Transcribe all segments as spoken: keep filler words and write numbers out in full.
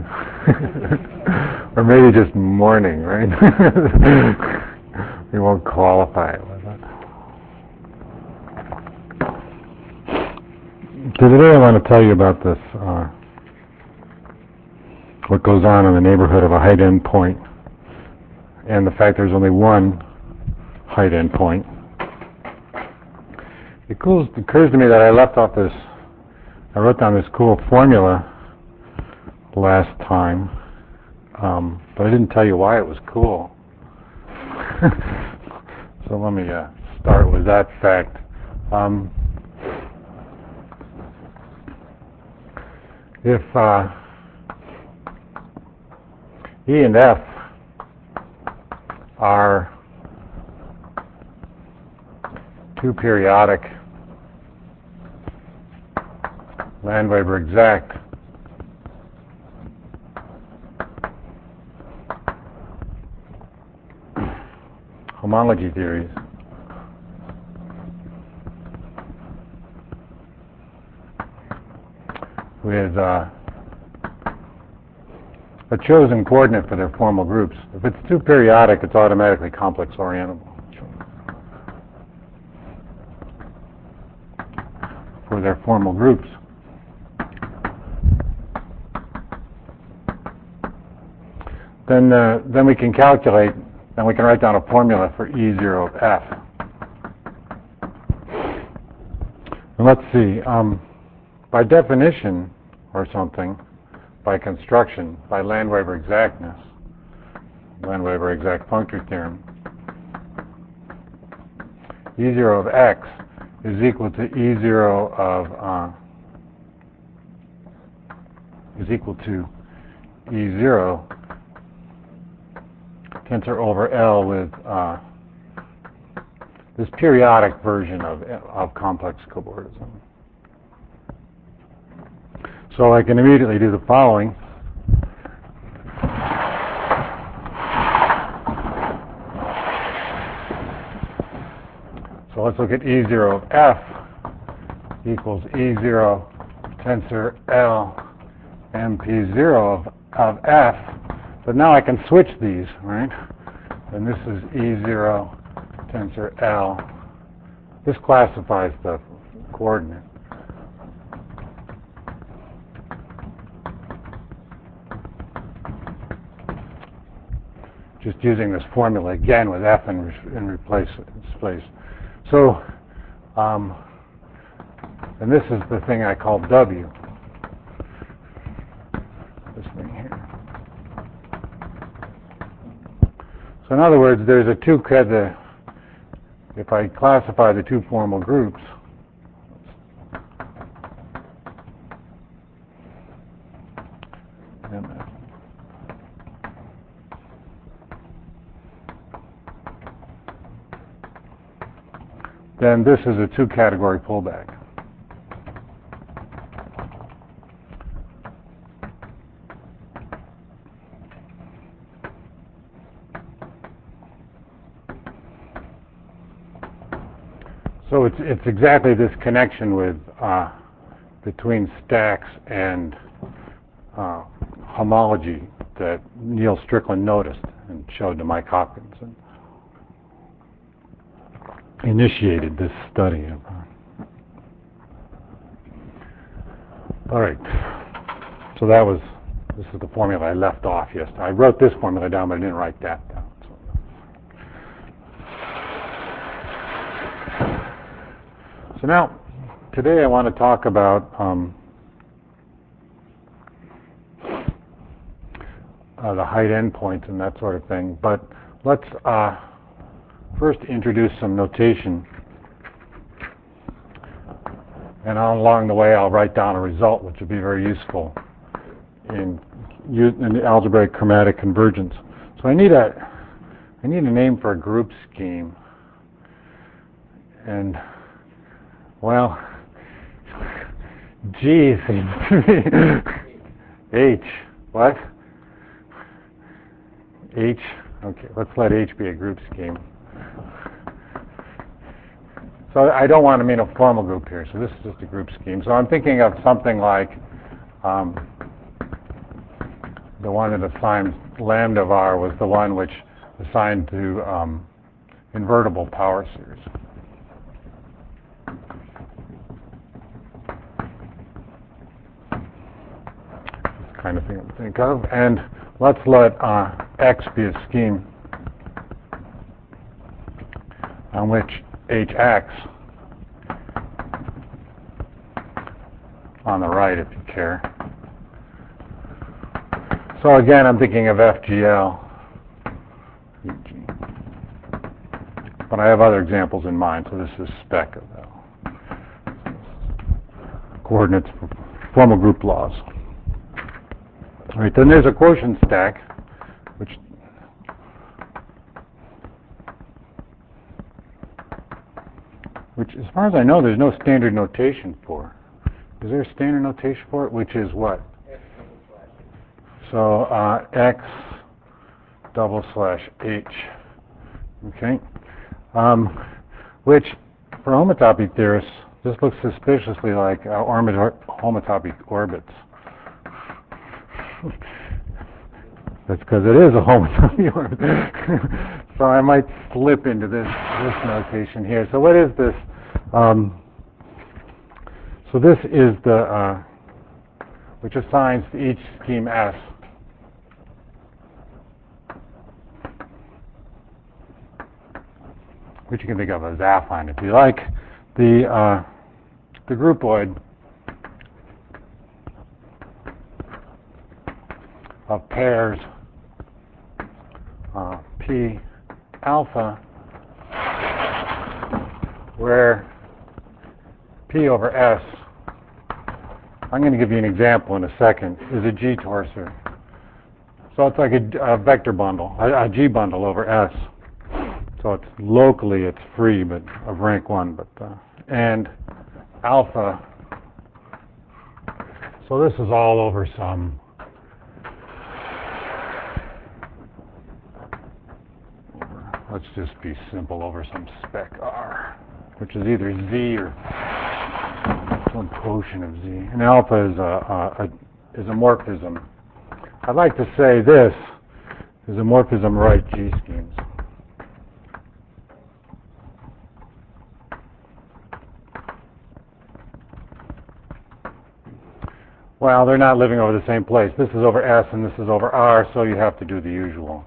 Or maybe just morning, right? We won't qualify it with that. So today I want to tell you about this, uh, what goes on in the neighborhood of a height endpoint, and the fact there's only one height endpoint. It occurs, occurs to me that I left off this, I wrote down this cool formula last time, um, but I didn't tell you why it was cool. So let me uh, start with that fact. Um, if uh, E and F are two periodic Landweber exact homology theories, with uh, a chosen coordinate for their formal groups. If it's too periodic, it's automatically complex orientable for their formal groups. Then, uh, then we can calculate, then we can write down a formula for E zero of F. And let's see, um, by definition or something, by construction, by Landweber exactness, Landweber exact functor theorem, E zero of X is equal to E zero of, uh, is equal to E zero tensor over L with uh, this periodic version of, of complex cobordism. So I can immediately do the following. So let's look at E zero of F equals E zero tensor L M P zero of, of F. But now I can switch these, right? And this is E zero tensor L. This classifies the coordinate. Just using this formula again with F in, re in replace its place. So, um, and this is the thing I call W. This thing here. So in other words, there's a two, the, if I classify the two formal groups, then this is a two-category pullback. So it's it's exactly this connection with uh, between stacks and uh, homology that Neil Strickland noticed and showed to Mike Hopkins and initiated this study of. Uh, all right. So that was this is the formula I left off yesterday. I wrote this formula down, but I didn't write that down. So now, today I want to talk about um, uh, the height endpoints and that sort of thing. But let's uh, first introduce some notation. And along the way, I'll write down a result, which will be very useful in, in the algebraic chromatic convergence. So I need a I need a name for a group scheme. And well, G seems to be H. What? H. Okay, let's let H be a group scheme. So I don't want to mean a formal group here, so this is just a group scheme. So I'm thinking of something like um, the one that assigned lambda var was the one which assigned to um, invertible power series. That's the kind of thing to think of. And let's let uh, X be a scheme on which H X, on the right if you care. So again, I'm thinking of F G L, but I have other examples in mind, so this is spec of L. Coordinates for formal group laws. All right, then there's a quotient stack, which which, as far as I know, there's no standard notation for. Is there a standard notation for it? Which is what? So uh, X double slash H. Okay. Um, which, for homotopy theorists, this looks suspiciously like uh, orbit homotopy orbits. That's because it is a homotopy orbit. So I might slip into this this notation here. So what is this? Um, so this is the uh, which assigns to each scheme S which you can think of as affine if you like, the uh, the groupoid of pairs uh, P alpha, where P over S, I'm going to give you an example in a second, is a G torsor. So it's like a, a vector bundle, a, a G bundle over S. So it's locally it's free, but of rank one. But uh, and alpha. So this is all over some. Let's just be simple, over some spec R, which is either Z or some quotient of Z. And alpha is a, a, a is a morphism. I'd like to say this is a morphism right G schemes. Well, they're not living over the same place. This is over S and this is over R, so you have to do the usual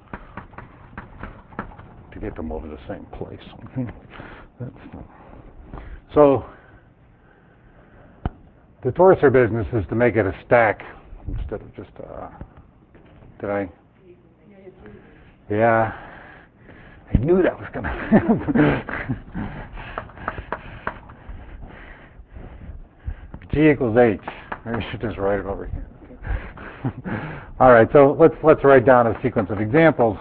to get them over the same place. So the torsor business is to make it a stack instead of just a... Did I? Yeah. I knew that was going to happen. G equals H. Maybe I should just write it over here. All right, so let's let's write down a sequence of examples.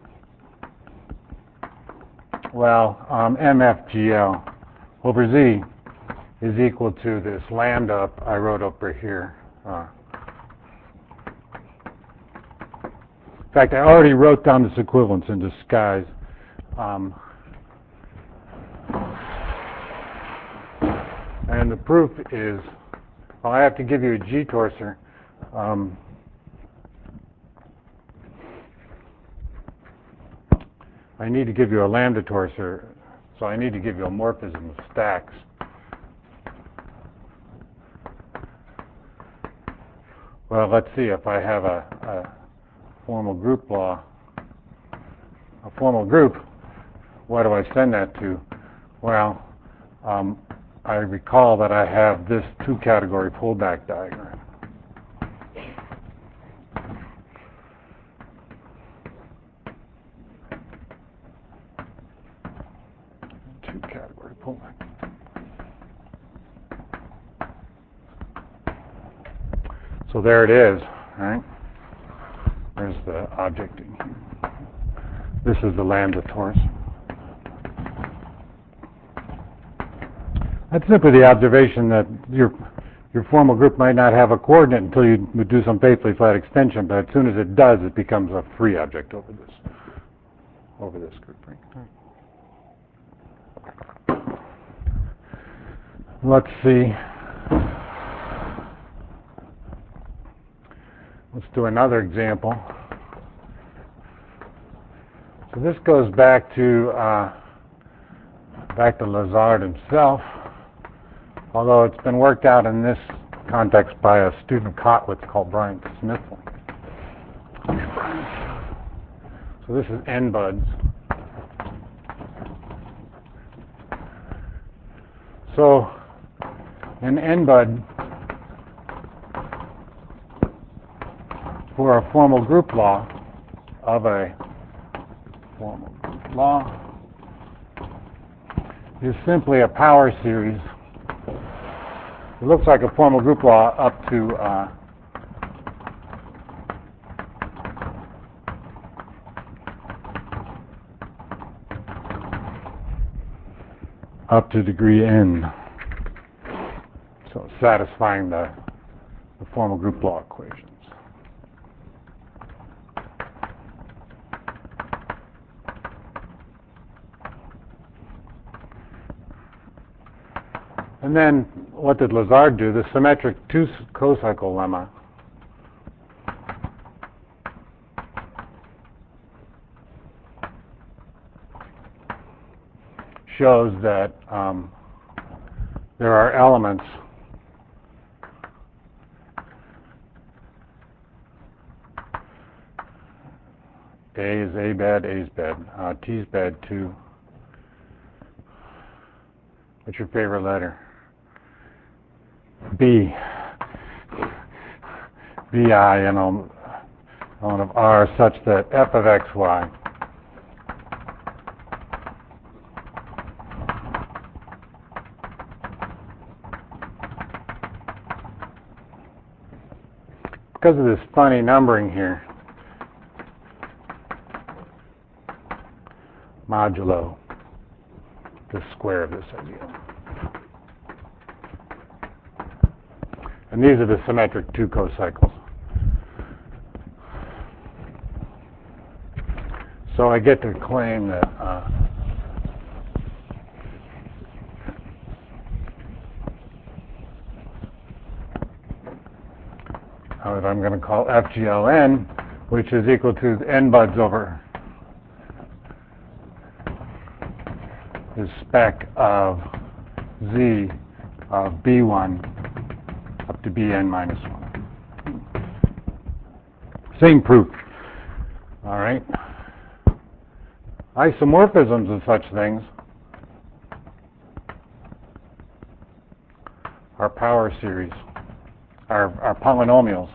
Well, um, M F G L over Z is equal to this lambda I wrote over here. Uh, in fact, I already wrote down this equivalence in disguise. Um, and the proof is, well, I have to give you a G torsor. Um, I need to give you a lambda torsor, so I need to give you a morphism of stacks. Well, let's see if I have a, a formal group law, a formal group. What do I send that to? Well, um, I recall that I have this two-category pullback diagram. Two-category pullback. So there it is, right? There's the object in here. This is the lambda torus. That's simply the observation that your your formal group might not have a coordinate until you do some faithfully flat extension, but as soon as it does, it becomes a free object over this over this group. Let's see. let's do another example. So this goes back to uh, back to Lazard himself, although it's been worked out in this context by a student of Kotwitz called Brian Smith. So this is N buds. So an N bud for a formal group law of a formal group law is simply a power series. It looks like a formal group law up to uh, up to degree n. So satisfying the, the formal group law equations. And then what did Lazard do? The symmetric two co-cycle lemma shows that um, there are elements A is A bed, A is bed, uh, T is bed too. What's your favorite letter? B. B I, you know, element of R such that f of x, y because of this funny numbering here, modulo the square of this ideal. And these are the symmetric two co-cycles. So I get to claim that uh, that I'm going to call F G L N, which is equal to n buds over the spec of Z of B one up to Bn minus one. Same proof. All right. Isomorphisms of such things are power series, are, are polynomials.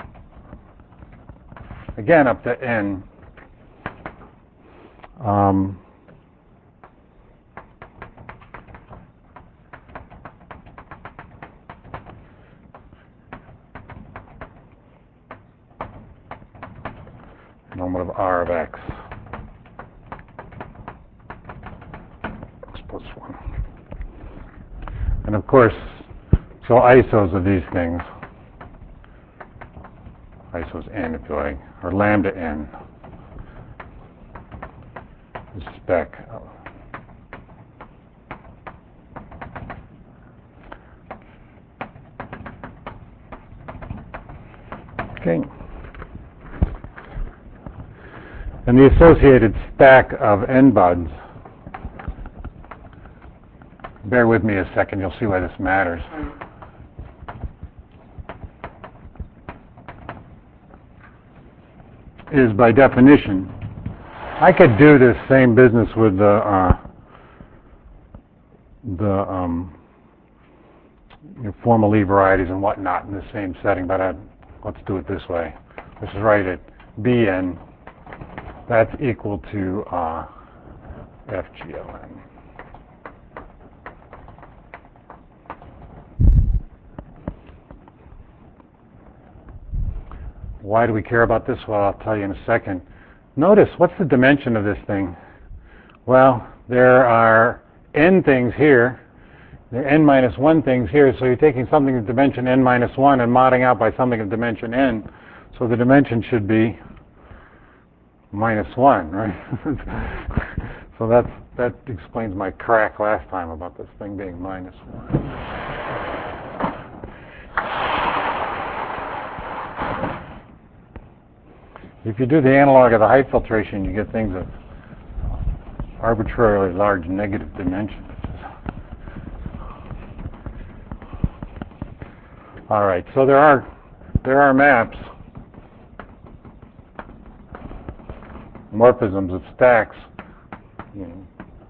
Again, up to n. Um, normal of R of x. X plus one. And of course, so isos of these things, isos n if you like, or lambda n, is spec of okay. And the associated stack of n buds, bear with me a second, you'll see why this matters. Is by definition, I could do this same business with the uh, the um, your formal E varieties and whatnot in the same setting, but I'd, let's do it this way. Let's just write it Bn. That's equal to uh, F G L N. Why do we care about this? Well, I'll tell you in a second. Notice, what's the dimension of this thing? Well, there are n things here. There are n minus one things here, so you're taking something of dimension n minus one and modding out by something of dimension n. So the dimension should be minus one, right? So that's, that explains my crack last time about this thing being minus one. If you do the analog of the height filtration, you get things of arbitrarily large negative dimensions. All right, so there are there are maps, morphisms of stacks. You know,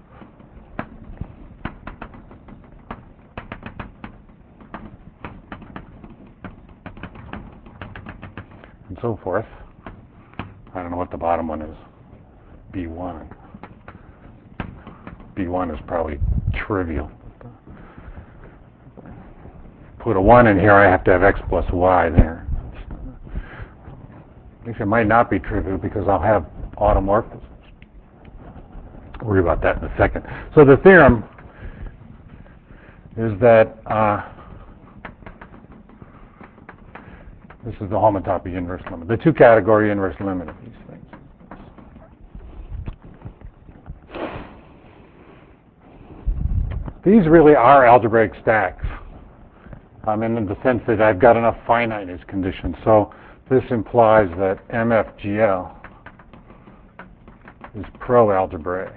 and so forth. I don't know what the bottom one is. B one. B one is probably trivial. Put a one in here, I have to have x plus y there. I guess it might not be trivial because I'll have automorphisms. I'll worry about that in a second. So the theorem is that uh, this is the homotopy inverse limit, the two-category inverse limit of these things. These really are algebraic stacks. Um, in the sense that I've got enough finiteness conditions. So this implies that M F G L is pro-algebraic.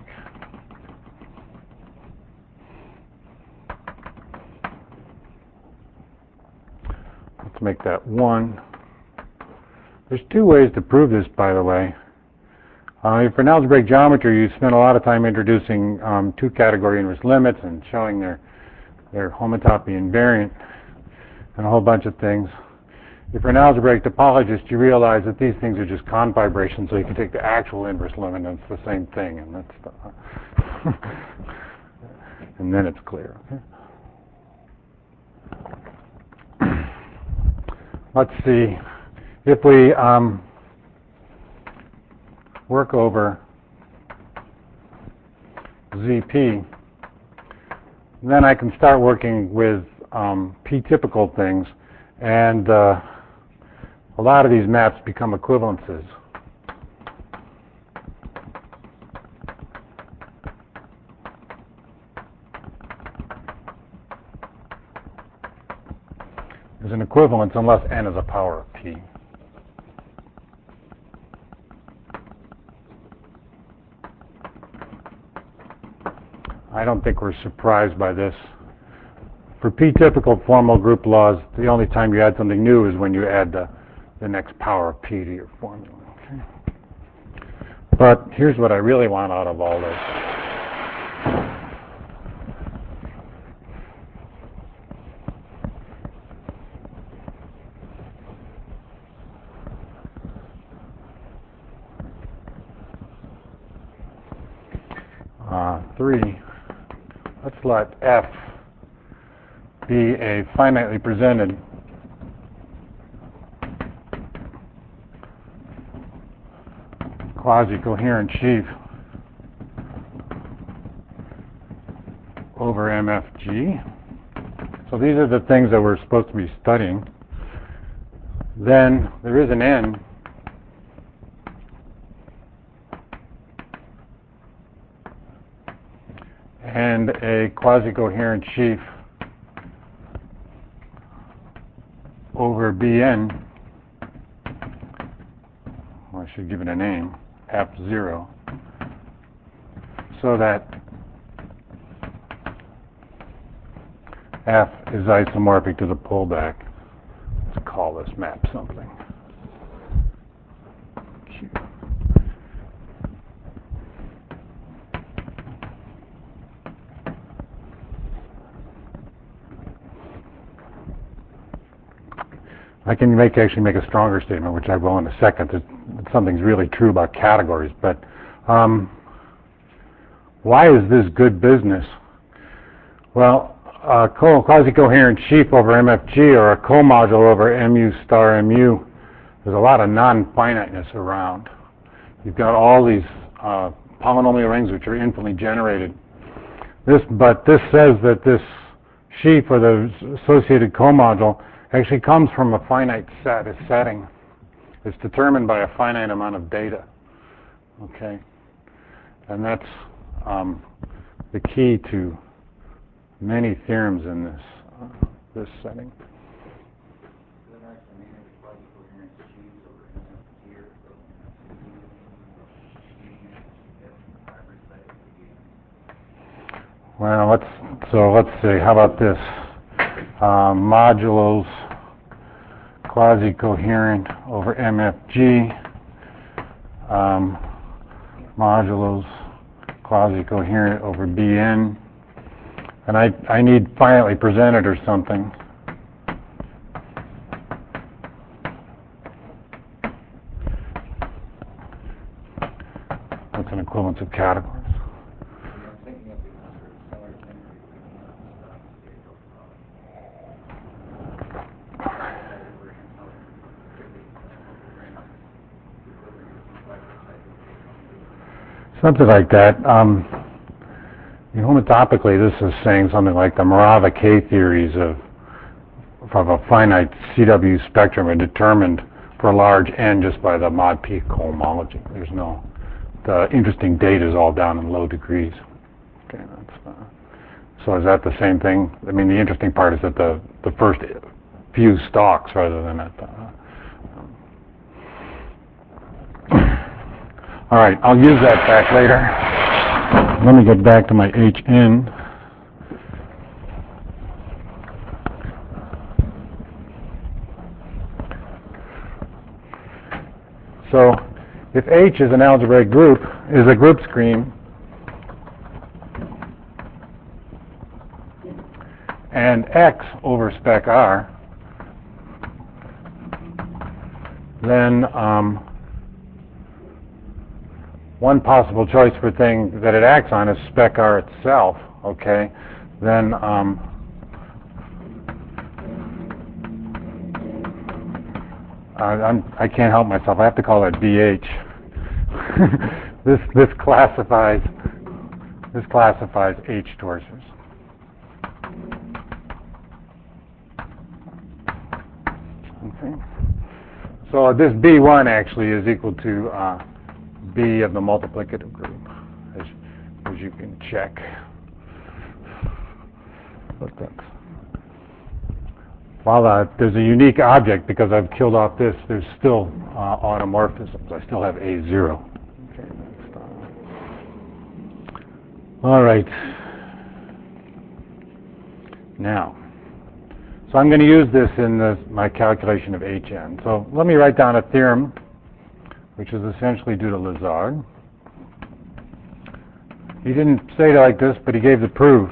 Let's make that one. There's two ways to prove this, by the way. Uh, for an algebraic geometry, you spend a lot of time introducing um, two-category inverse limits and showing their, their homotopy invariant and a whole bunch of things. If you're an algebraic topologist, you realize that these things are just confibrations, so you can take the actual inverse limit and it's the same thing, and that's the and then it's clear. Okay. Let's see. If we um, work over Z P, then I can start working with um, P-typical things, and uh, a lot of these maps become equivalences. There's an equivalence unless n is a power of P. I don't think we're surprised by this. For P-typical formal group laws, the only time you add something new is when you add the, the next power of P to your formula. Okay? But here's what I really want out of all this. Uh, three, let's let F be a finitely presented quasi-coherent sheaf over M F G. So these are the things that we're supposed to be studying. Then there is an N and a quasi-coherent sheaf over B N. Well, I should give it a name, F zero, so that F is isomorphic to the pullback. Let's call this map something. Q. I can make actually make a stronger statement, which I will in a second. That something's really true about categories. But um, why is this good business? Well, a quasi-coherent sheaf over M F G or a co-module over mu star mu, there's a lot of non-finiteness around. You've got all these uh, polynomial rings which are infinitely generated. This, but this says that this sheaf or the associated co-module actually comes from a finite set, a setting. It's determined by a finite amount of data. Okay, and that's um, the key to many theorems in this uh, this setting. Well, let's, so let's see, how about this? Um, modulos quasi-coherent over M F G, um, modulos quasi-coherent over B N, and I, I need finitely presented or something. What's an equivalence of categories? Something like that. Um, homotopically, this is saying something like the Morava K theories of, of a finite C W spectrum are determined for a large n just by the mod p cohomology. There's no, the interesting data is all down in low degrees. Okay, that's, uh, so is that the same thing? I mean, the interesting part is that the, the first few stalks rather than at the, uh, all right, I'll use that back later. Let me get back to my H N. So if H is an algebraic group, is a group scheme, and X over spec R, then um, one possible choice for thing that it acts on is spec R itself, okay? Then um, I, I'm, I can't help myself. I have to call that B H. this this classifies this classifies H torsions. Okay. So this B one actually is equal to uh, B of the multiplicative group, as, as you can check. But that's, while uh, there's a unique object because I've killed off this, there's still uh, automorphisms. I still have A zero. Okay, that's, uh, all right. Now, so I'm going to use this in the, my calculation of H N. So let me write down a theorem, which is essentially due to Lazard. He didn't say it like this, but he gave the proof,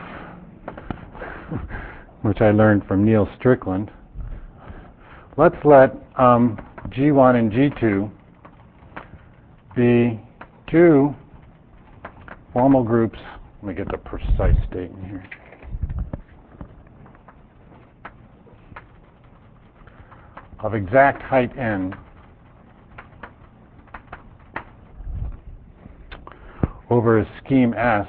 which I learned from Neil Strickland. Let's let um, G one and G two be two formal groups. Let me get the precise statement here. Of exact height n over a scheme S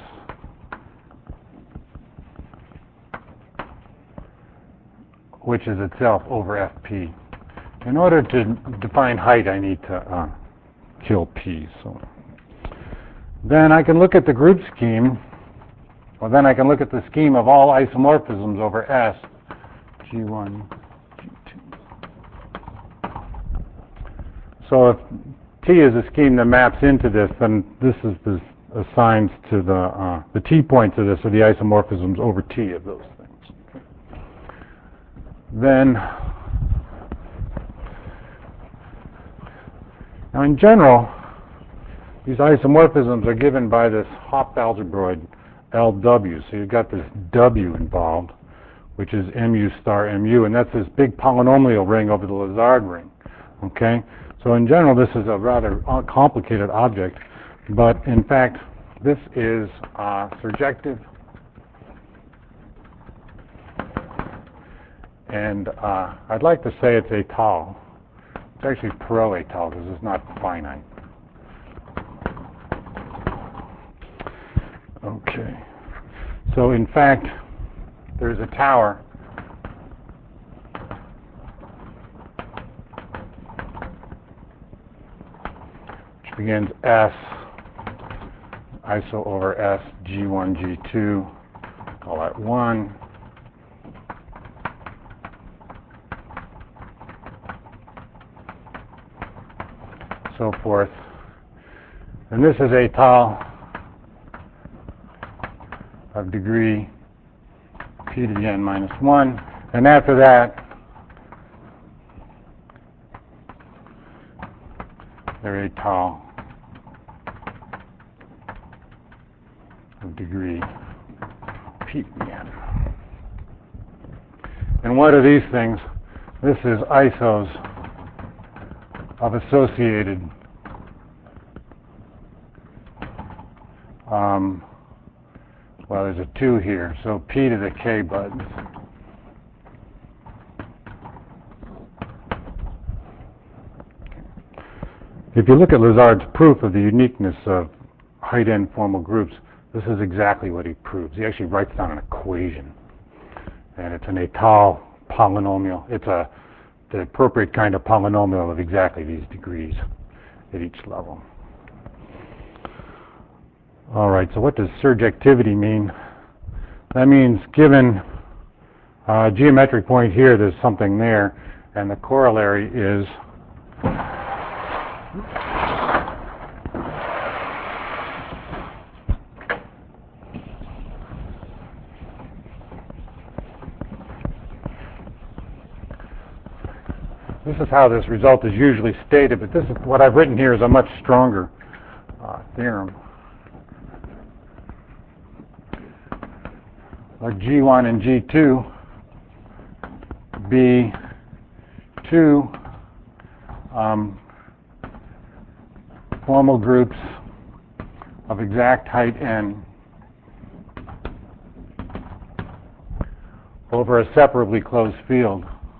which is itself over F P. In order to define height, I need to uh, kill P. So then I can look at the group scheme, well then I can look at the scheme of all isomorphisms over S, G one, G two. So if T is a scheme that maps into this, then this is the assigns to the uh, the T points of this are the isomorphisms over T of those things. Then, now in general, these isomorphisms are given by this Hopf algebroid L W. So you've got this W involved, which is mu star mu, and that's this big polynomial ring over the Lazard ring. Okay? So in general, this is a rather complicated object, but in fact, this is uh, surjective, and uh, I'd like to say it's étal. It's actually pro-étal because it's not finite. Okay. So in fact, there's a tower which begins S, iso over S, G one, G two, call that one. So forth. And this is étal of degree p to the n minus one. And after that, they're a tau of degree p to the n. And what are these things? This is isos of associated um, well, there's a two here, so p to the k buds. If you look at Lazard's proof of the uniqueness of height n formal groups, this is exactly what he proves. He actually writes down an equation, and it's an étale polynomial. It's a the appropriate kind of polynomial of exactly these degrees at each level. All right, so what does surjectivity mean? That means given a geometric point here, there's something there, and the corollary is this is how this result is usually stated, but this is what I've written here is a much stronger uh, theorem. Like G one and G two be two um, formal groups of exact height n over a separably closed field.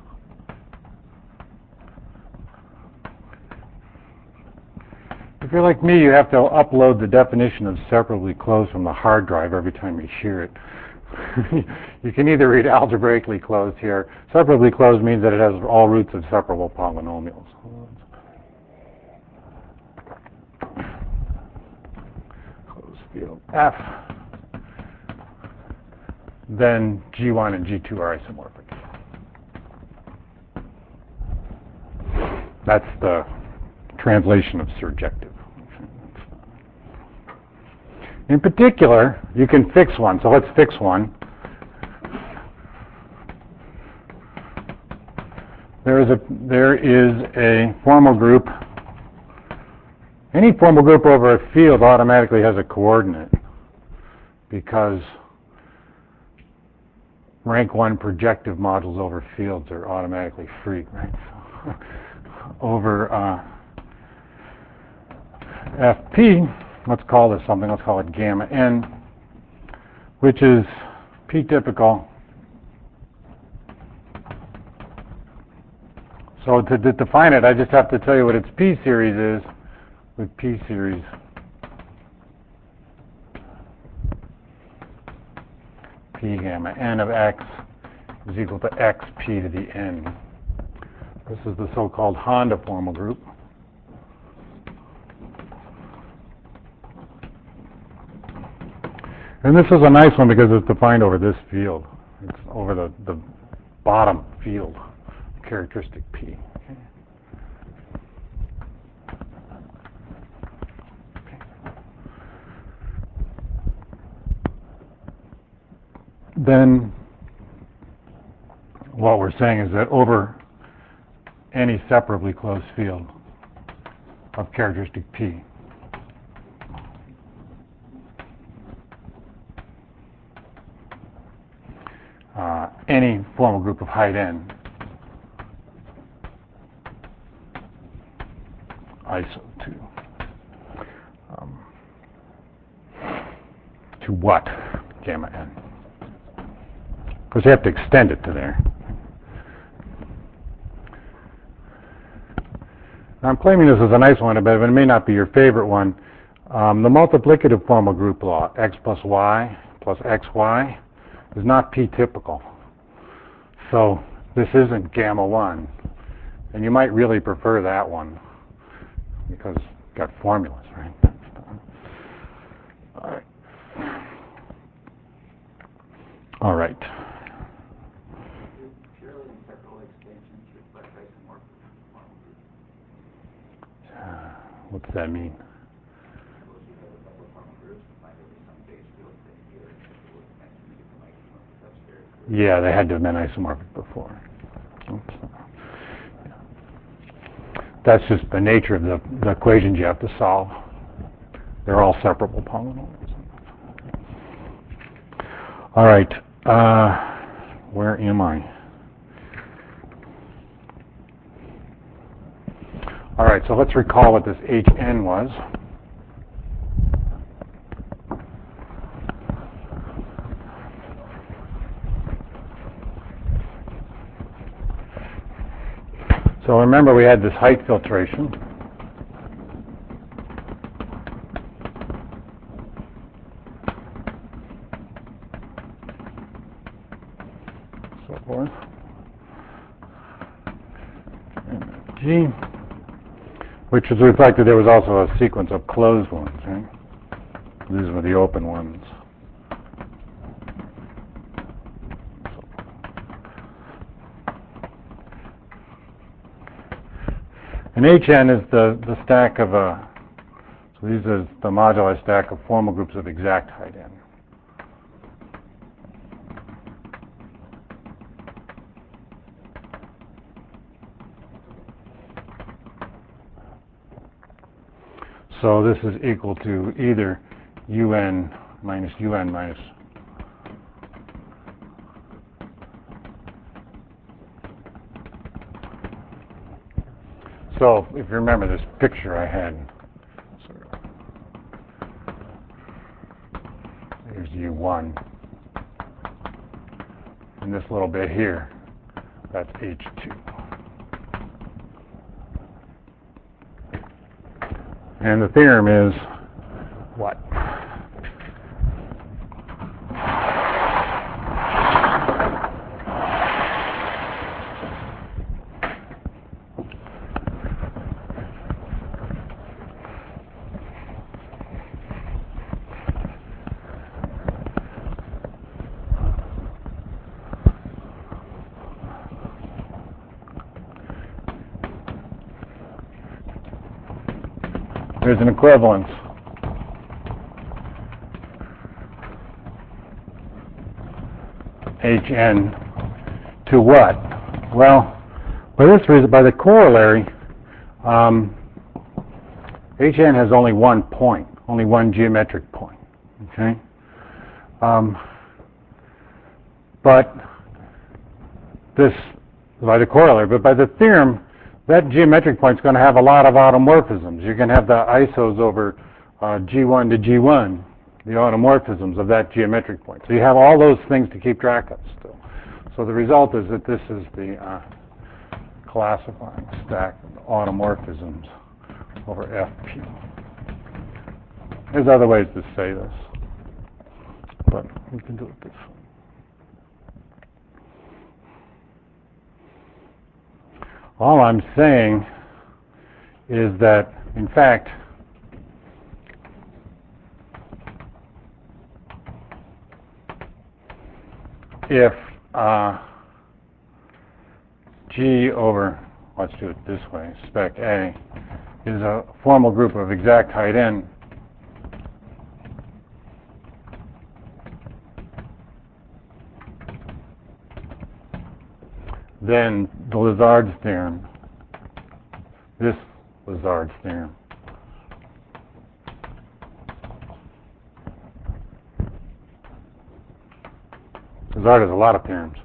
If you're like me, you have to upload the definition of separably closed from the hard drive every time you hear it. You can either read algebraically closed here. Separably closed means that it has all roots of separable polynomials. Closed field F. Then G one and G two are isomorphic. That's the translation of surjective. In particular, you can fix one. So let's fix one. There is a there is a formal group. Any formal group over a field automatically has a coordinate because rank one projective modules over fields are automatically free, right? So, over uh, F P, let's call this something, let's call it gamma n, which is P typical. So to, to define it, I just have to tell you what its P series is with P series. P gamma n of x is equal to x p to the n. This is the so-called Honda formal group. And this is a nice one because it's defined over this field. It's over the, the bottom field, characteristic P. Okay. Then what we're saying is that over any separably closed field of characteristic P, Uh, any formal group of height n iso to um, to what gamma n? Because you have to extend it to there. Now I'm claiming this is a nice one, but it may not be your favorite one. Um, the multiplicative formal group law, x plus y plus xy, is not p-typical. So this isn't gamma one. And you might really prefer that one because it's got formulas, right? All right. All right. Purely integral extensions reflect isomorphism in formal groups. Uh, what does that mean? Suppose you have a couple of formal groups and find over some base field that you get integral Yeah, they had to have been isomorphic before. Oops. That's just the nature of the, the equations you have to solve. They're all separable polynomials. All right, uh, where am I? All right, so let's recall what this H N was. So remember we had this height filtration. So forth. And G, which is reflected, there was also a sequence of closed ones, right? These were the open ones. And H N is the, the stack of a, so these are the moduli stack of formal groups of exact height n. So this is equal to either un minus un minus So if you remember this picture I had, sort of, here's U one, and this little bit here, that's H two. And the theorem is what? There's an equivalence. H N to what? Well, by this reason, by the corollary, um, H N has only one point, only one geometric point. Okay, um, but this by the corollary, but by the theorem, that geometric point is going to have a lot of automorphisms. You're going to have the isos over uh, G one to G one, the automorphisms of that geometric point. So you have all those things to keep track of still. So the result is that this is the uh, classifying stack of automorphisms over F P. There's other ways to say this, but we can do it this way. All I'm saying is that, in fact, if uh, G over, let's do it this way, spec A, is a formal group of exact height n, then the Lazard's theorem, this Lazard's theorem, Lazard has a lot of theorems,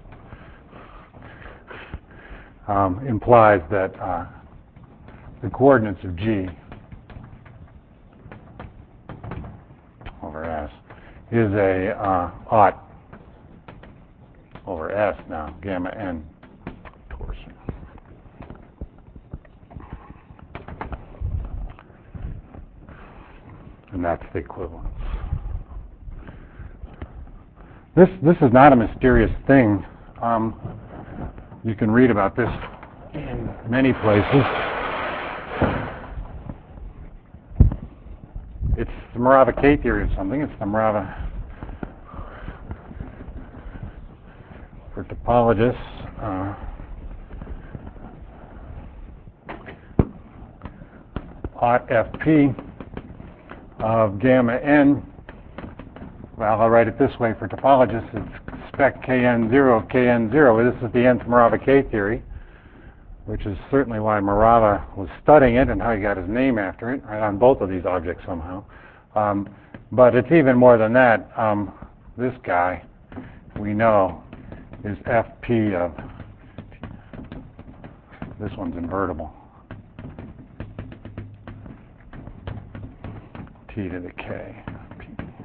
um, implies that uh, the coordinates of G over S is a uh, ought over S now, gamma n torsion. And that's the equivalence. This this is not a mysterious thing. Um, you can read about this in many places. It's the Morava-K theory of something. It's the Morava for topologists. Uh, ought F P of gamma n. Well, I'll write it this way for topologists. It's expect K N zero of K N zero. This is the nth Morava K theory, which is certainly why Morava was studying it and how he got his name after it, right, on both of these objects somehow. Um, but it's even more than that. Um, this guy, we know, is F P of, this one's invertible, T to the K. P.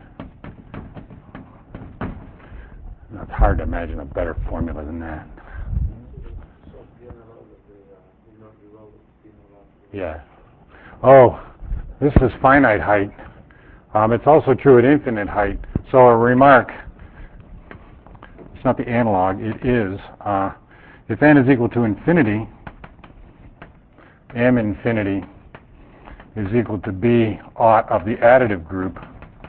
Now, it's hard to imagine a better formula than that. Yeah. Oh, this is finite height. Um, it's also true at infinite height. So a remark, it's not the analog, it is, uh, if n is equal to infinity, m infinity is equal to b aught of the additive group,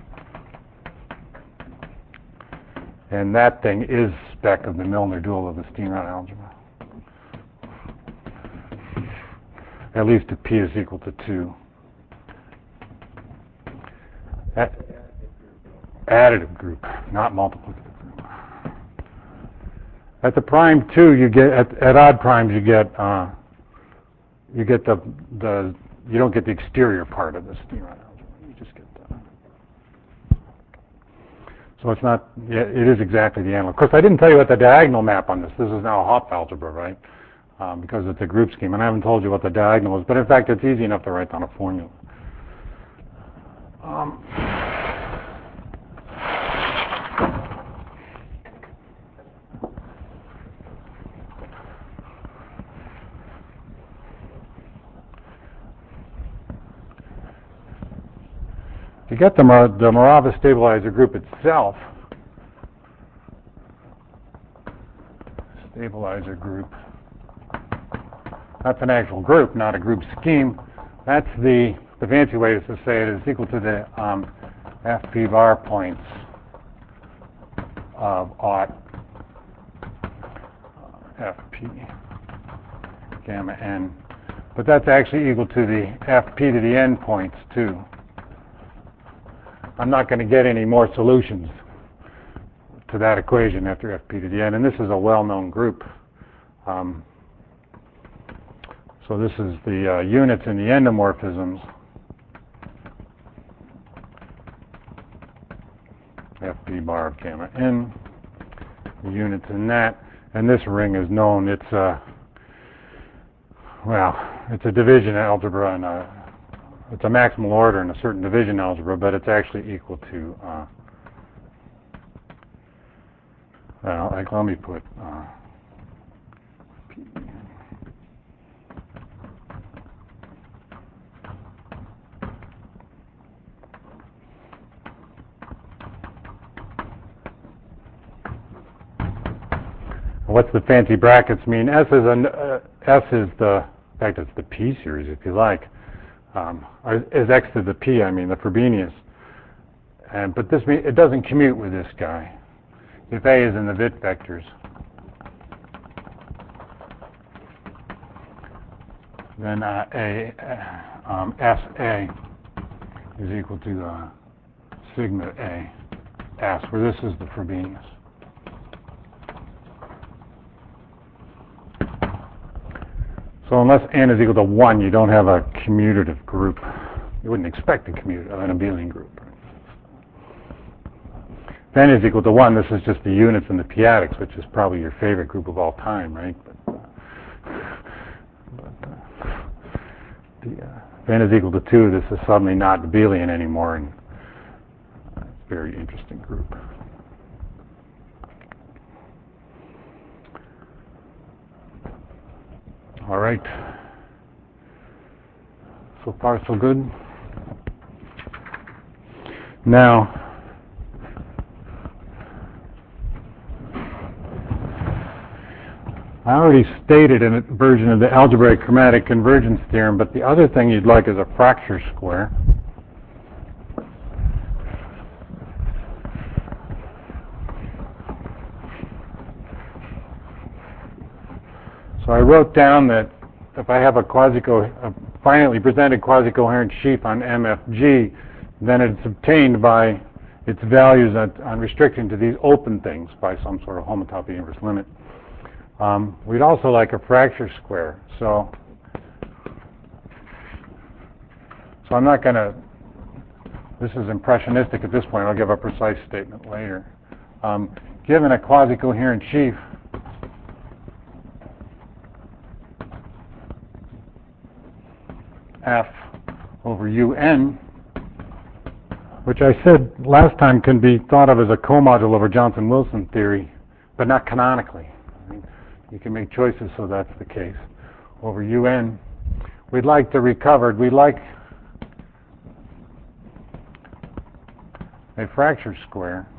and that thing is spec of the Milnor dual of the Steenrod algebra. At least if p is equal to two. At additive group, not multiplicative group. At the prime two, you get at, at odd primes you get uh, you get the the you don't get the exterior part of the Steenrod algebra. You just get the. So it's not. Yeah, it is exactly the analog. Of course, I didn't tell you what the diagonal map on this. This is now a Hopf algebra, right? Um, because it's a group scheme, and I haven't told you what the diagonal is. But in fact, it's easy enough to write down a formula. Um, to get the, Mor the Morava stabilizer group itself, stabilizer group, that's an actual group, not a group scheme. That's the, the fancy way is to say it is equal to the um, F P bar points of aught uh, F P gamma n. But that's actually equal to the F P to the n points, too. I'm not going to get any more solutions to that equation after F P to the n, and this is a well-known group. Um, so this is the uh, units in the endomorphisms. F P bar of gamma n, the units in that, and this ring is known. It's a, well, it's a division algebra, and a, it's a maximal order in a certain division algebra, but it's actually equal to, uh, well, like, let me put uh, P. What's the fancy brackets mean? S is an uh, S is the, in fact, it's the P series if you like. Um, or is X to the P? I mean the Frobenius. And but this mean, it doesn't commute with this guy. If A is in the Witt vectors, then uh, A uh, um, S A is equal to uh, sigma A S, where this is the Frobenius. So unless n is equal to one, you don't have a commutative group. You wouldn't expect a commute of an abelian group. If n is equal to one, this is just the units in the p-adics, which is probably your favorite group of all time, right? But, uh, but uh, the, uh, if n is equal to two, this is suddenly not abelian anymore, and uh, it's a very interesting group. All right. So far, so good. Now, I already stated in a version of the algebraic chromatic convergence theorem, but the other thing you'd like is a fracture square. So I wrote down that if I have a quasi a finitely presented quasi-coherent sheaf on M F G, then it's obtained by its values on, on restricting to these open things by some sort of homotopy inverse limit. Um, we'd also like a fracture square. So, so I'm not going to, this is impressionistic at this point. I'll give a precise statement later. Um, given a quasi-coherent sheaf, F over Un, which I said last time can be thought of as a comodule over Johnson-Wilson theory, but not canonically. I mean, you can make choices so that's the case. Over Un, we'd like the recovered, we'd like a fracture square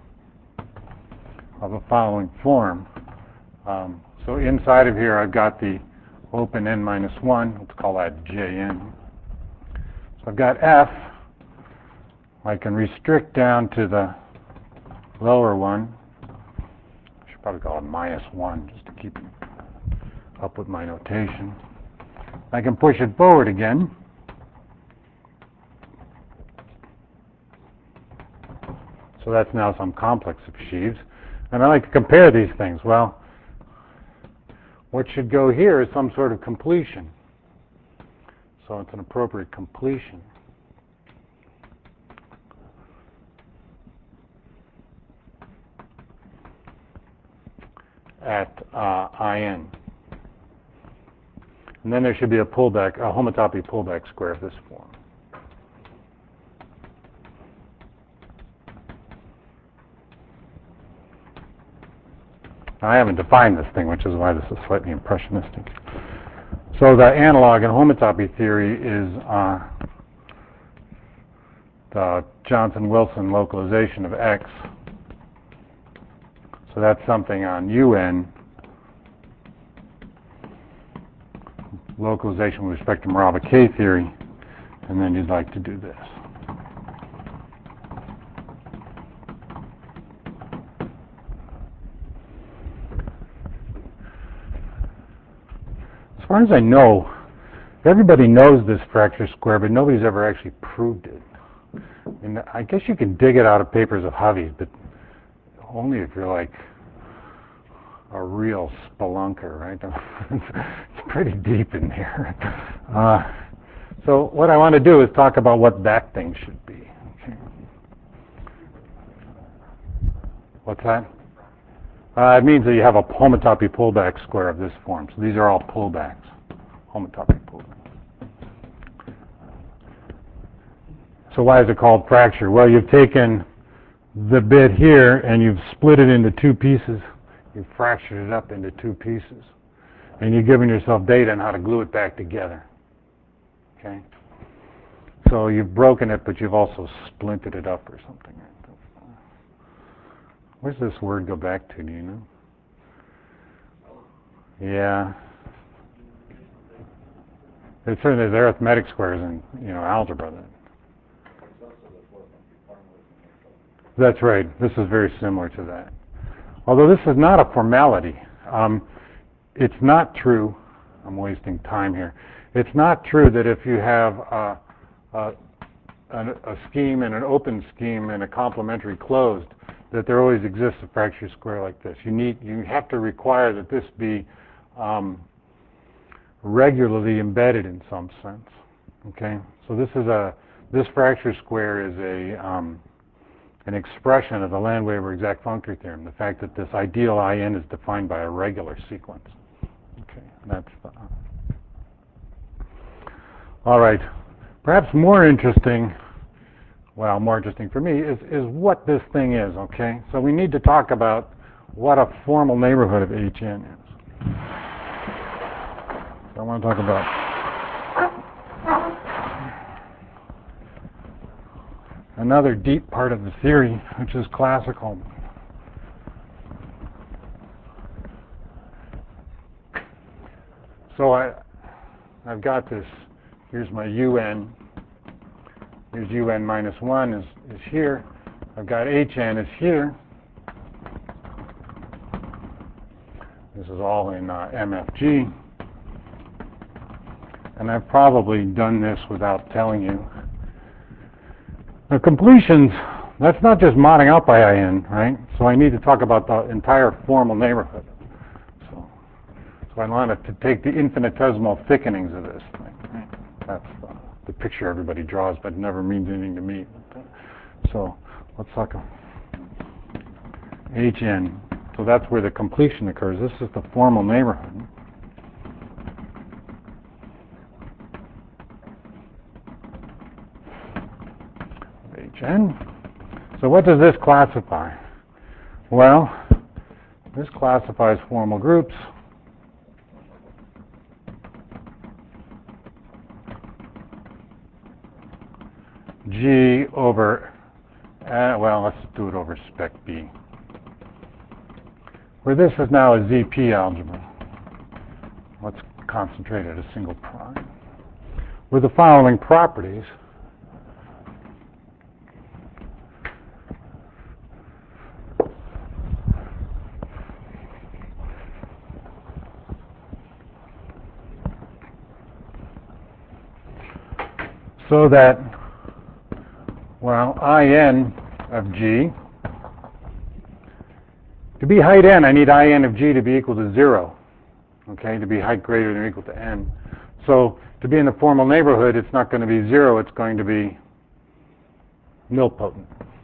of the following form. Um, so inside of here I've got the open n minus one, let's call that Jn. So I've got F, I can restrict down to the lower one. I should probably call it minus one just to keep up with my notation. I can push it forward again. So that's now some complex of sheaves. And I like to compare these things. Well, what should go here is some sort of completion. So it's an appropriate completion. At uh, In. And then there should be a pullback, a homotopy pullback square of this form. Now, I haven't defined this thing, which is why this is slightly impressionistic. So the analog in homotopy theory is uh, the Johnson-Wilson localization of X. So that's something on Un, localization with respect to Morava K theory, and then you'd like to do this. As far as I know, everybody knows this fracture square, but nobody's ever actually proved it. And I guess you can dig it out of papers of Hovey's, but only if you're like a real spelunker, right? It's pretty deep in there. Uh, so what I want to do is talk about what that thing should be. Okay. What's that? Uh, it means that you have a homotopy pullback square of this form. So these are all pullbacks, homotopy pullbacks. So why is it called fracture? Well, you've taken the bit here and you've split it into two pieces. You've fractured it up into two pieces. And you've given yourself data on how to glue it back together. Okay? So you've broken it, but you've also splinted it up or something. Where's this word go back to, do you know? Yeah. It certainly is arithmetic squares in, you know, algebra. Then. That's right. This is very similar to that. Although this is not a formality. Um, it's not true. I'm wasting time here. It's not true that if you have a, a, a, a scheme and an open scheme and a complementary closed, that there always exists a fracture square like this. You need, you have to require that this be um, regularly embedded in some sense. Okay, so this is a this fracture square is a um, an expression of the Landweber exact functor theorem. The fact that this ideal In is defined by a regular sequence. Okay, that's the, all right. Perhaps more interesting. Well, more interesting for me is, is what this thing is, okay? So we need to talk about what a formal neighborhood of Hn is. So I want to talk about another deep part of the theory, which is classical. So I, I've got this, here's my Un. Here's Un minus one is, is here. I've got Hn is here. This is all in uh, M F G. And I've probably done this without telling you. Now, completions that's not just modding out by I N, right? So I need to talk about the entire formal neighborhood. So, so I wanted to take the infinitesimal thickenings of this thing. Right? That's the, the picture everybody draws, but it never means anything to me. So let's talk about H N. So that's where the completion occurs. This is the formal neighborhood. H N. So what does this classify? Well, this classifies formal groups G over, uh, well, let's do it over spec B, where this is now a Z P algebra. Let's concentrate at a single prime. With the following properties. So that, well, I N of G, to be height n, I need I N of G to be equal to zero, okay, to be height greater than or equal to n. So to be in the formal neighborhood, it's not going to be zero, it's going to be nilpotent.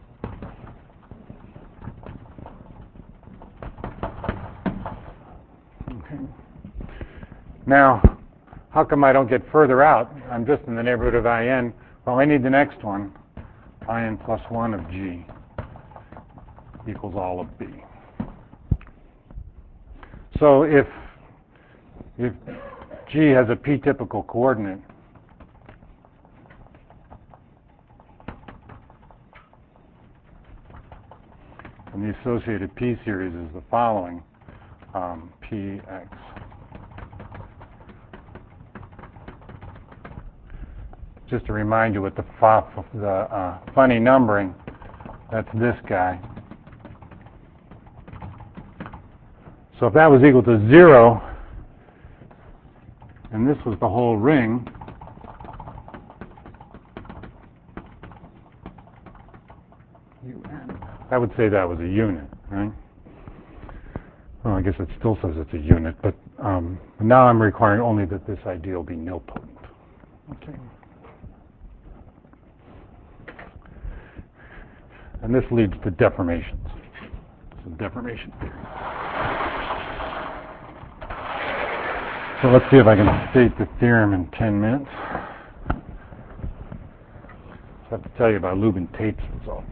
Okay. Now, how come I don't get further out? I'm just in the neighborhood of I N. Well, I need the next one, I N plus one of G equals all of B. So if, if G has a p-typical coordinate, and the associated p-series is the following, um, Px. Just to remind you with the, the uh, funny numbering, that's this guy. So if that was equal to zero, and this was the whole ring, I would say that was a unit, right? Well, I guess it still says it's a unit, but um, now I'm requiring only that this ideal be nilpotent. Okay. And this leads to deformations. This is deformation theory. So let's see if I can state the theorem in ten minutes. I have to tell you about Lubin-Tate's result.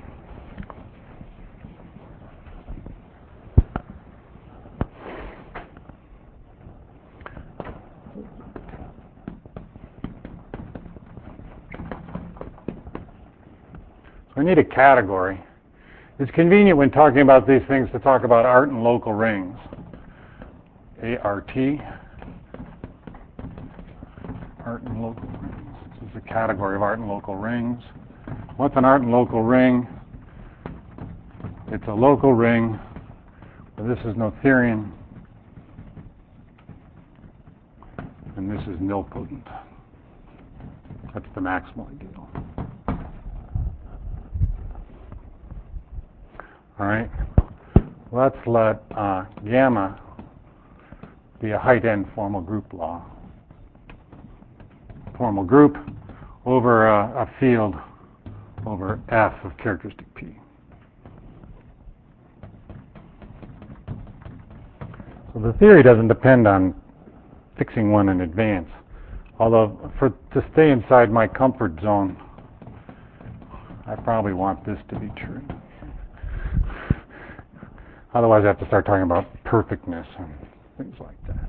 So I need a category. It's convenient when talking about these things to talk about art and local rings. A R T. Art and local rings. This is a category of art and local rings. What's an art and local ring? It's a local ring where this is Noetherian and this is nilpotent. That's the maximal ideal. All right. Let's let uh, gamma be a height n formal group law. Formal group over a, a field over F of characteristic P. So the theory doesn't depend on fixing one in advance. Although for to stay inside my comfort zone, I probably want this to be true. Otherwise I have to start talking about perfectness and things like that.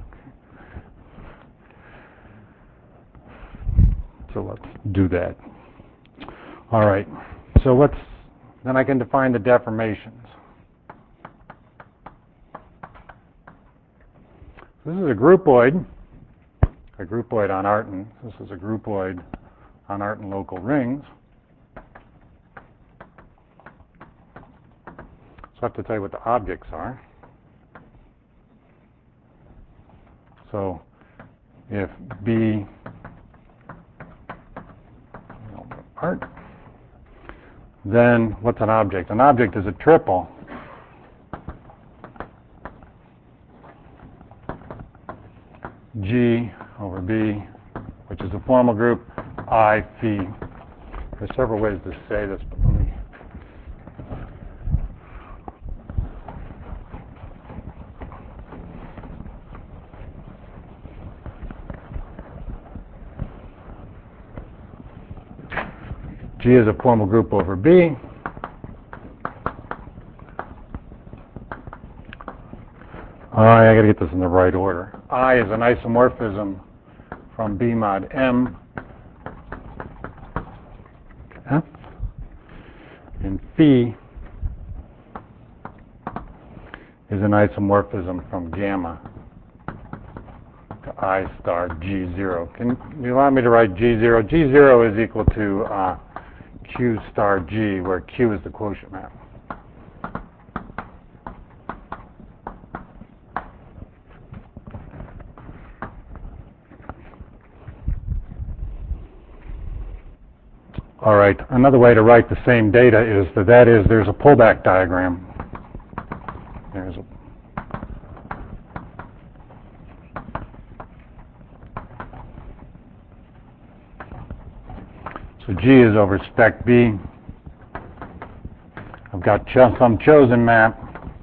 So let's do that. All right. So let's, then I can define the deformations. This is a groupoid, a groupoid on Artin. This is a groupoid on Artin local rings. So I have to tell you what the objects are. So if B art, then what's an object? An object is a triple G over B, which is a formal group, I phi. There's several ways to say this, but let me. G is a formal group over B. I, I got to get this in the right order. I is an isomorphism from B mod M to F. And phi is an isomorphism from gamma to I star G zero. Can you allow me to write G zero? G zero is equal to uh, Q star G, where Q is the quotient map. All right, another way to write the same data is that that is there's a pullback diagram. There's a So G is over spec B. I've got cho some chosen map,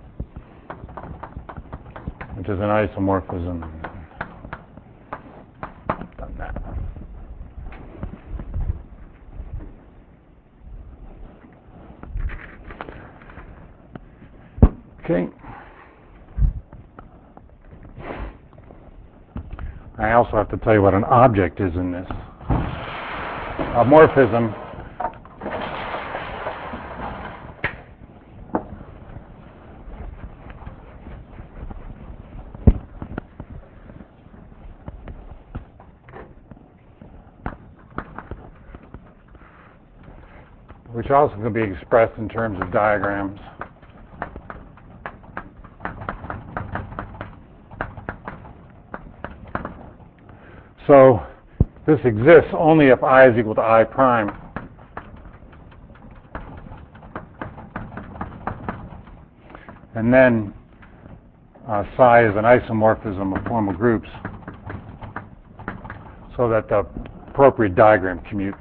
which is an isomorphism. I've done that. Okay. I also have to tell you what an object is in this. A morphism which also can be expressed in terms of diagrams. So this exists only if I is equal to I prime. And then uh, psi is an isomorphism of formal groups so that the appropriate diagram commutes.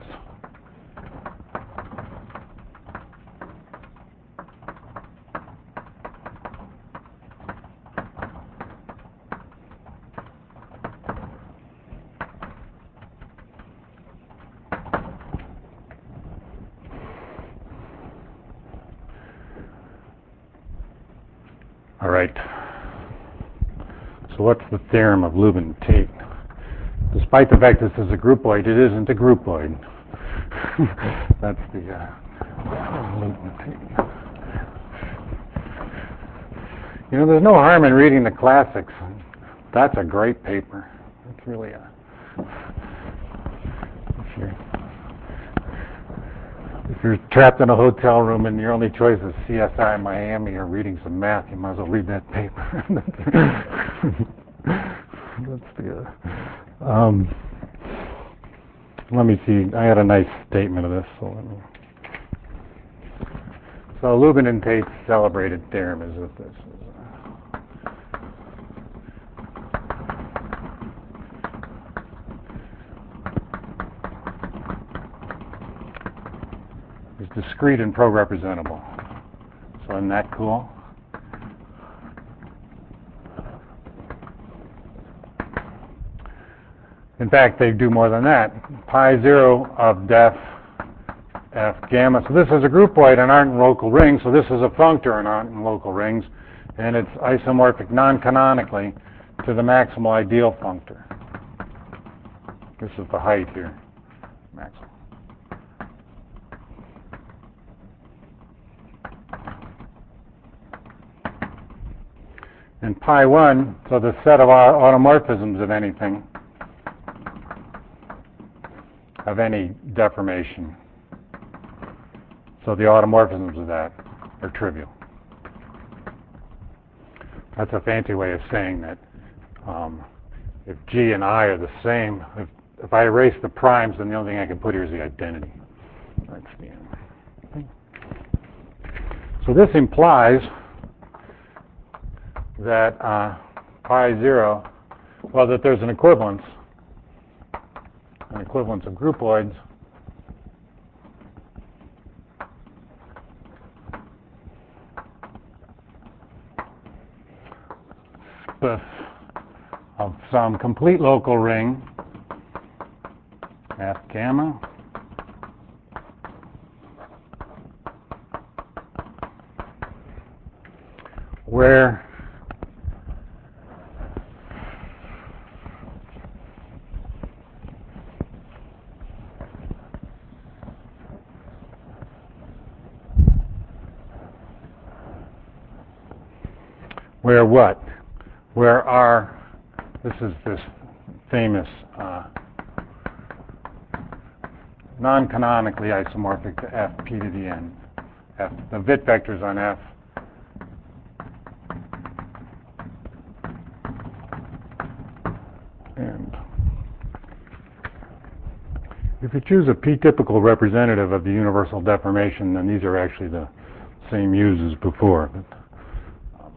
All right. So what's the theorem of Lubin-Tate? Despite the fact this is a groupoid, it isn't a groupoid. That's the uh, Lubin-Tate. You know, there's no harm in reading the classics. That's a great paper. It's really a. If you're, if you're trapped in a hotel room and your only choice is C S I Miami or reading some math, you might as well read that paper. That's the. Uh, um, let me see. I had a nice statement of this. So let me. So Lubin and Tate's celebrated theorem is that this. Discrete and pro-representable. So isn't that cool? In fact, they do more than that. Pi zero of def f gamma. So this is a groupoid and aren't in local rings. So this is a functor and aren't in local rings. And it's isomorphic non-canonically to the maximal ideal functor. This is the height here. Maximal. And pi one, so the set of automorphisms of anything, of any deformation. So the automorphisms of that are trivial. That's a fancy way of saying that um, if G and I are the same, if, if I erase the primes, then the only thing I can put here is the identity. That's the end. Okay. So this implies that uh, pi zero, well, that there's an equivalence, an equivalence of groupoids of some complete local ring, F gamma, where where what? Where our, this is this famous uh, non-canonically isomorphic to F p to the n. F, the Witt vectors on F and if you choose a p-typical representative of the universal deformation, then these are actually the same U's as before. But, um,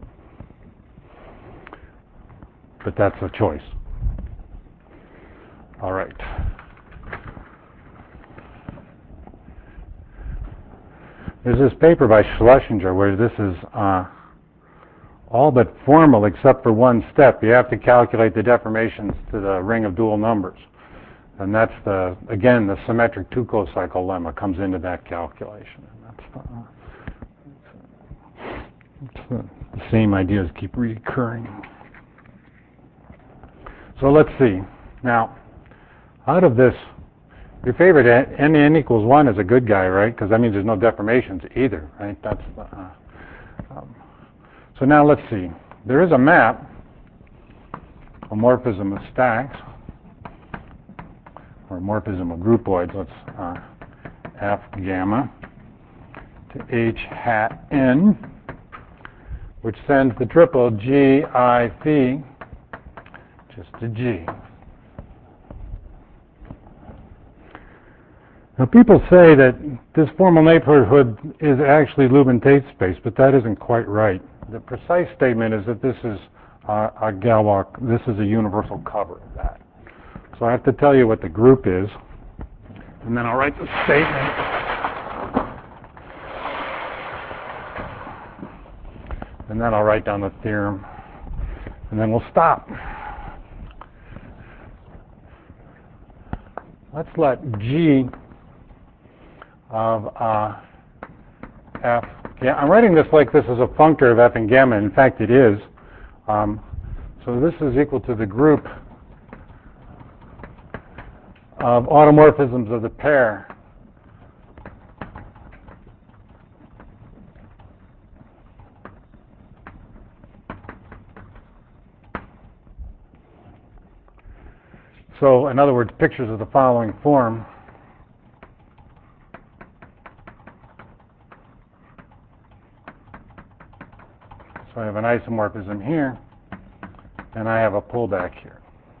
but that's a choice. All right. There's this paper by Schlesinger where this is uh, all but formal except for one step. You have to calculate the deformations to the ring of dual numbers. And that's the, again, the symmetric two-co-cycle lemma comes into that calculation. And that's the, it's the, the same ideas keep recurring. So let's see. Now, out of this, your favorite n, n equals one is a good guy, right? Because that means there's no deformations either, right? That's the, uh, um, so now let's see. There is a map, a morphism of stacks, or morphism of groupoids. Let's uh, F gamma to H hat n, which sends the triple G I phi just to G. Now people say that this formal neighborhood is actually Lubin-Tate space, but that isn't quite right. The precise statement is that this is uh, a Galois, this is a universal cover of that. So I have to tell you what the group is, and then I'll write the statement. And then I'll write down the theorem, and then we'll stop. Let's let G of uh, F, yeah, I'm writing this like this is a functor of F and gamma. In fact, it is. Um, so this is equal to the group of automorphisms of the pair so in other words, pictures of the following form. So I have an isomorphism here, and I have a pullback here.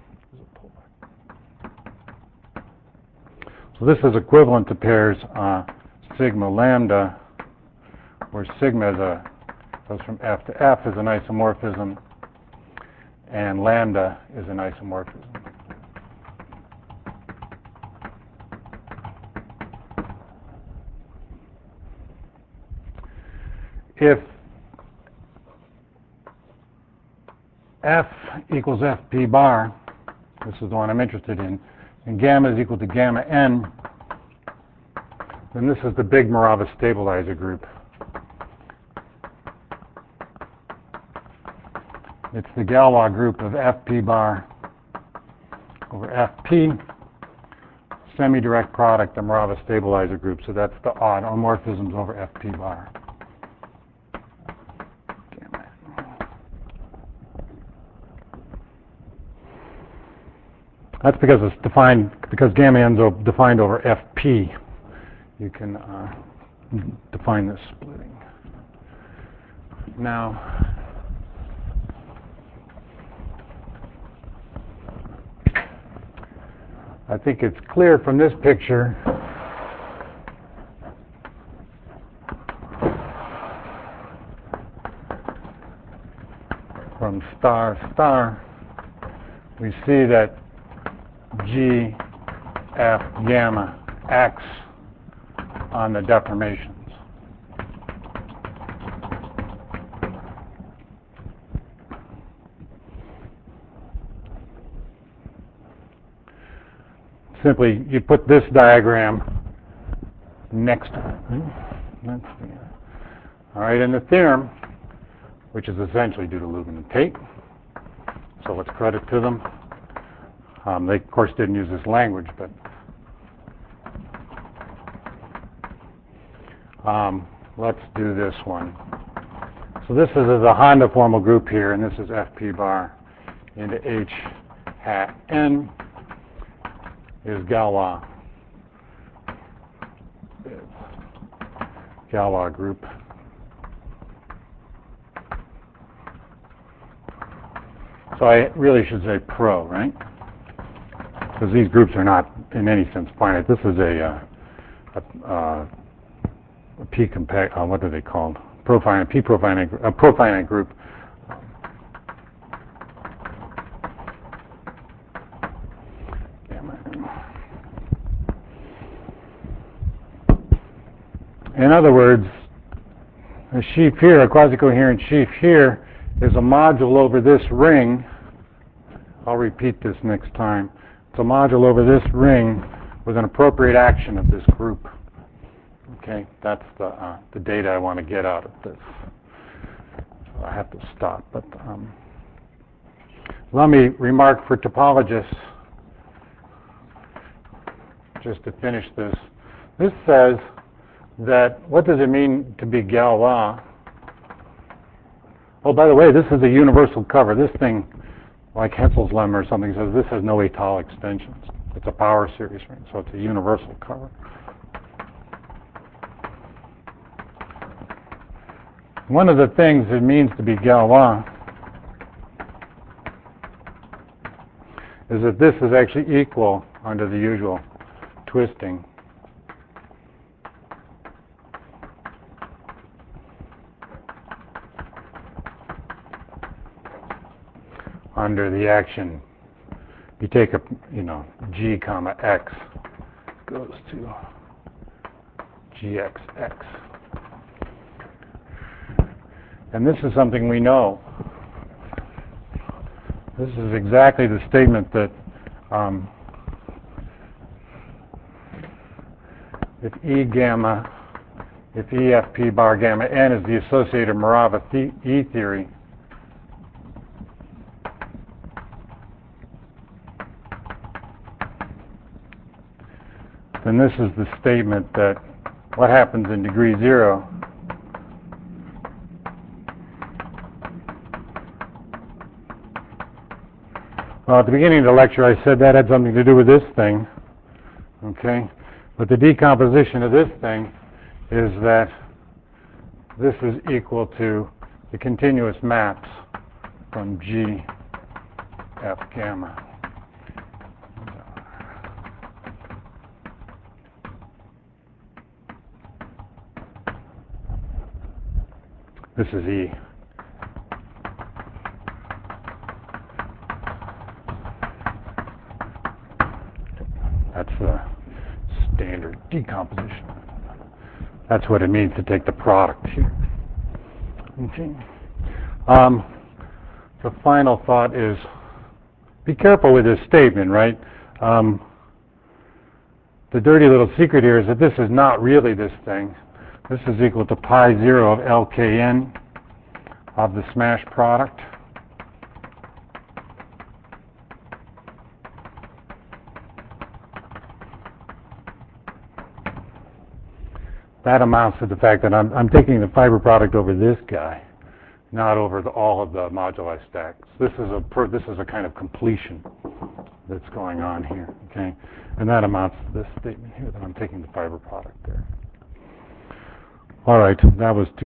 So this is equivalent to pairs uh, sigma lambda, where sigma is a, goes from F to F is an isomorphism, and lambda is an isomorphism. If F equals F p bar, this is the one I'm interested in, and gamma is equal to gamma n, then this is the big Morava stabilizer group. It's the Galois group of F p bar over F p, semi-direct product of Morava stabilizer group. So that's the odd homomorphisms over F p bar. That's because it's defined, because gamma n is defined over F p. You can uh, define this splitting. Now, I think it's clear from this picture star star, we see that G F gamma acts on the deformations. Simply, you put this diagram next to it. That's the, all right, and the theorem, which is essentially due to Lubin and Tate, so let's credit to them. Um, they, of course, didn't use this language, but um, let's do this one. So this is a Honda formal group here, and this is F P bar into H hat N is Galois. Galois group. So I really should say pro, right? Because these groups are not in any sense finite. This is a, uh, a, uh, a P compact. Uh, what are they called? Profinite, P profinite, a profinite group. In other words, a sheaf here, a quasi-coherent sheaf here, is a module over this ring. I'll repeat this next time. It's a module over this ring with an appropriate action of this group. Okay, that's the uh, the data I want to get out of this. So I have to stop, but um, let me remark for topologists, just to finish this. This says that, what does it mean to be Galois? Oh, by the way, this is a universal cover. This thing, like Hetzel's lemma or something, says this has no étale extensions. It's a power series ring, so it's a universal cover. One of the things it means to be Galois is that this is actually equal under the usual twisting under the action. You take a, you know, G comma X goes to G X X. And this is something we know. This is exactly the statement that um, if E gamma, if E F P bar gamma N is the associated Morava E theory, then this is the statement that what happens in degree zero well, at the beginning of the lecture I said that had something to do with this thing, okay? But the decomposition of this thing is that this is equal to the continuous maps from G F gamma. This is E. That's the standard decomposition. That's what it means to take the product here. Okay. Um, the final thought is, be careful with this statement, right? Um, the dirty little secret here is that this is not really this thing. This is equal to pi zero of L K N of the smash product. That amounts to the fact that I'm, I'm taking the fiber product over this guy, not over the, all of the moduli stacks. This is a per, this is a kind of completion that's going on here, okay? And that amounts to this statement here that I'm taking the fiber product there. All right, that was too